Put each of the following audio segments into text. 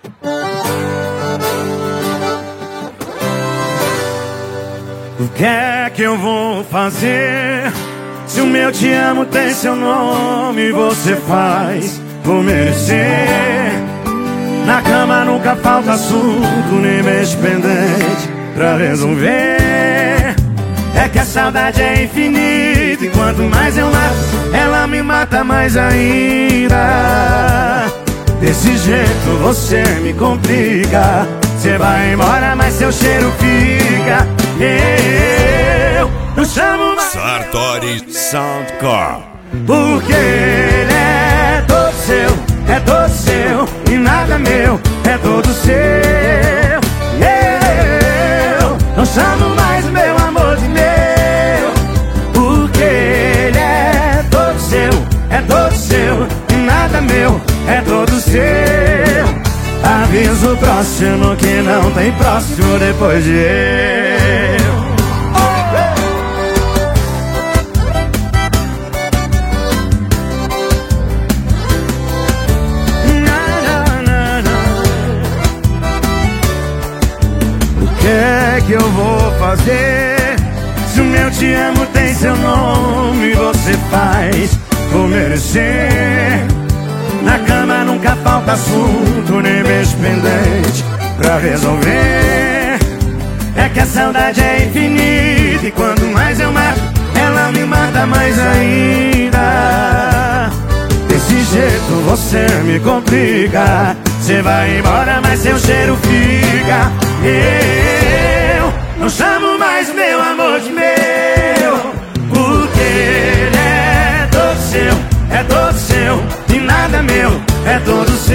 O que é que eu vou fazer? Se o meu te amo tem seu nome, você faz por merecer. Na cama nunca falta assunto, nem beijo pendente pra resolver. É que a saudade é infinita e quanto mais eu mato, ela me mata mais ainda. Desse jeito você me complica. Você vai embora, mas seu cheiro fica. Eu não chamo mais Sartori Soundcore, porque ele é todo seu e nada meu, é todo seu. Eu não chamo mais meu amor de meu, porque ele é todo seu e nada meu, é todo seu. Aviso próximo que não tem próximo depois de eu. O que é que eu vou fazer? Se o meu te amo tem seu nome, você faz por merecer. Na cama nunca falta assunto, nem beijo pendente pra resolver. É que a saudade é infinita e quanto mais eu mato, ela me mata mais ainda. Desse jeito você me complica. Você vai embora, mas seu cheiro fica. Eu não chamo mais meu amor de meu, porque ele é todo seu e nada meu, é todo seu.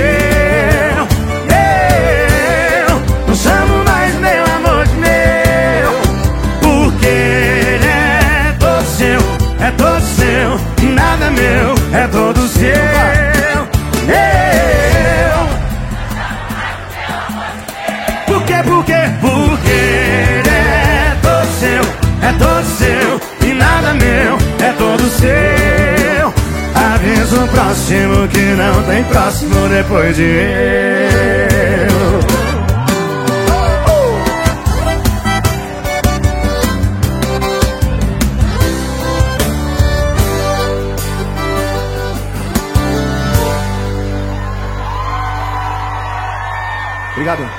Eu não chamo mais meu amor de meu, porque ele é todo seu e nada meu, é todo seu. Eu porque ele é todo seu e nada meu, é todo seu. Aviso próximo que não tem próximo depois de eu. Obrigado.